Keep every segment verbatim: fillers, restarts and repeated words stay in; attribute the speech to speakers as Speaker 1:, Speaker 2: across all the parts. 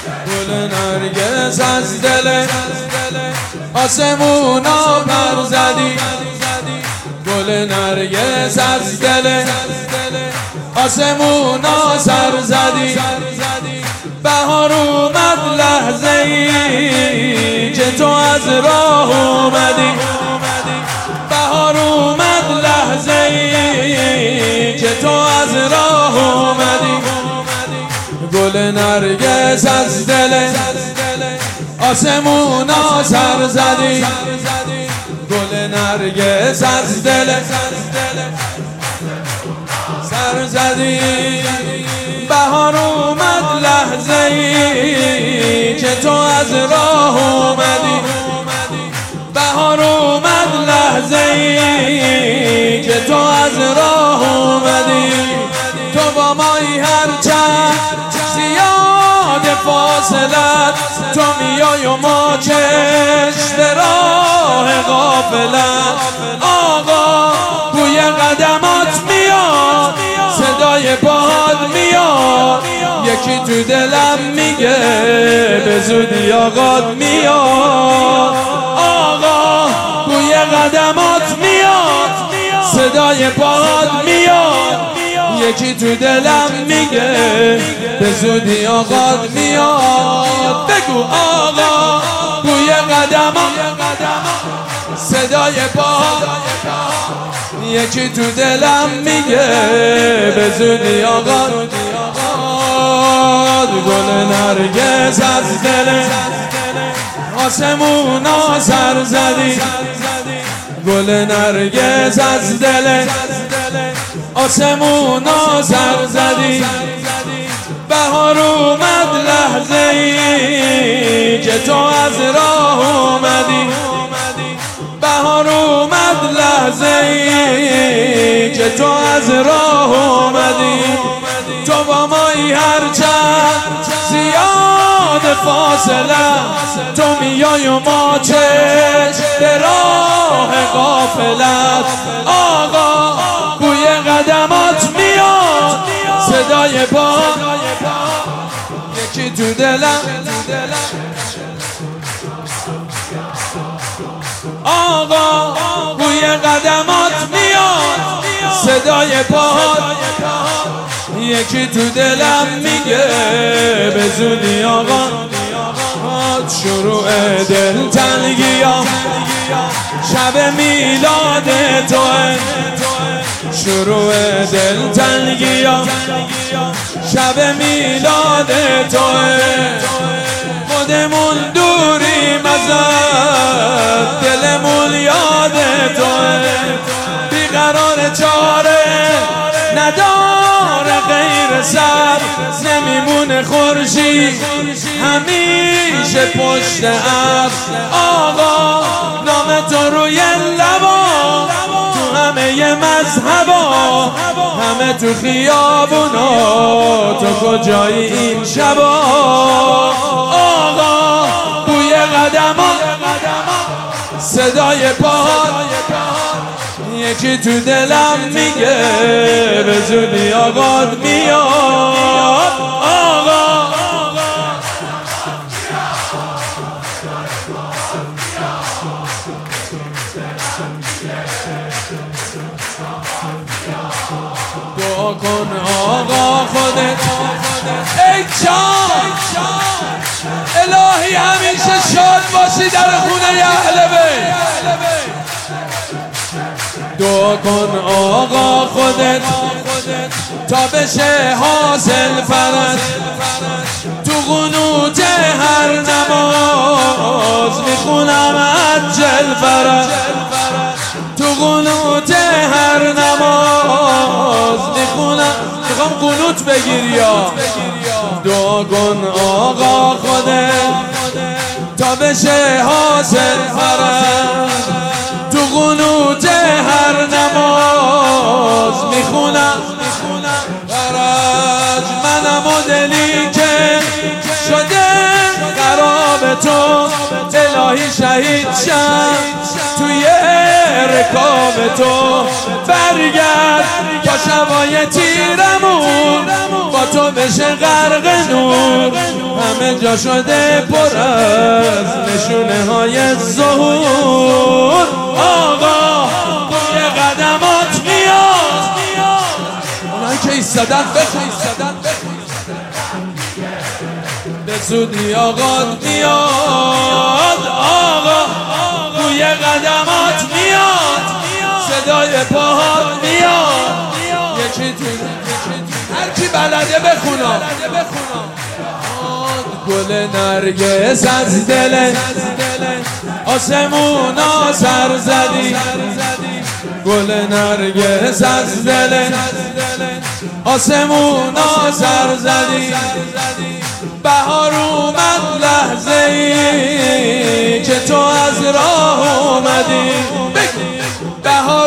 Speaker 1: گل نرگس از دل آسمونا پر زدی، گل نرگس از دل آسمونا سر زدی. بهار اومد لحظه ای که تو از راه اومدی، بهار اومد لحظه ای که تو از راه اومدی. گل نرگس از دل آسمونا سر زدی، گل نرگس از دل سر زدی. بهار اومد لحظه ای که تو از راه اومدی، بهار اومد لحظه ای که تو از راه اومدی. تو با مایی هرچند زیاد فاصلت، تو میای و ما چشم راه غافلت. آقا بوی قدمات میاد، صدای پاهات میاد، یکی تو دلم میگه به زودی آقات میاد. آقا بوی قدمات میاد، صدای پاهات میاد، یکی تو دلم میگه به زودی آقات میاد. بگو آقا بوی قدمات، صدای پاهات، یکی تو دلم میگه به زودی آقات. گل نرگس از دل آسمونا سر زدی، گل نرگس از دل آسمونا سر زدی. بهار اومد لحظه ای که تو از راه اومدی، بهار اومد لحظه ای که تو از راه اومدی. تو با مایی هرچند زیاد فاصله، تو میای و ما چشم راه غافلت. آقا بوی قدمات میاد، صدای پا، یکی تو دلم. آقا بوی قدمات میاد، صدای پاهات، یکی تو دلم میگه به زودی آقا. شروع دل تنگیام شب میلاد توه، شروع دل تنگیام شب میلاد توه. خودمون دوریم ازت، دلمون یاد توه. بیقرار چاره نداره غیر سر، نمیمونه خورشید همیشه پشت ابر. آقا نام تو روی لبا، تو همه مذهبا، همه تو خیابونا، تو کجایی این شبا. آقا بوی قدمات، صدای پاهات، یکی تو دلم میگه به زودی آقات میاد. آقا دعا کن آقا خودت ای جان، الهی همیشه شاد باشی در خونه اهل بیت. دعا کن آقا خودت تا بشه حاصل فرج، تو قنوت هر نماز میخونم عجل فرج، تو قنوت هر نماز میخونم. میخوام قنوت بگیر یا دعا کن آقا خودت تا بشه حاصل فرج، تو قنوت هر نماز میخونم فرج. منم و دلی که شده قراب تو، الهی شهید شم توی رکاب تو. برگرد تا شبای تیرمون با تو بشه غرق نور، همه جا شده پر از نشونه های ظهور. آقا توی قدمات میاد، اونایی که ایستادن بخون به زودی آقا میاد. آقا توی قدمات میاد، صدای پاهات میاد. یکی تو هر کی بلده بخونا. گل نرگس از دل آسمونا سر زدی، گل نرگس از دل آسمونا سر زدی. بهار اومد لحظه ای که تو از راه اومدی. بهار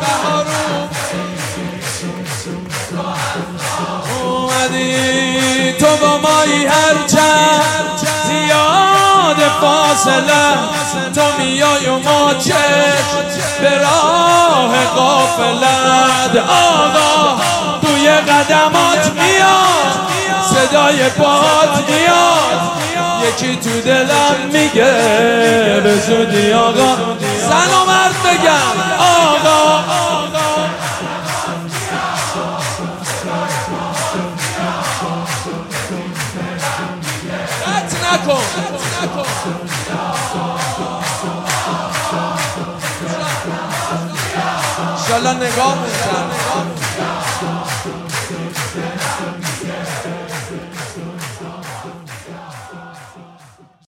Speaker 1: اومدی تو با مایی هرچند زیاد فاصله، تو میای و ما چشم به راه غافلت. آقا توی قدمات میاد، صدای پاهات میاد. یکی تو دلم میگه به زودی آقا. زن و مرد بگم آقا. قطع نکن انشالله نگاه میکنم.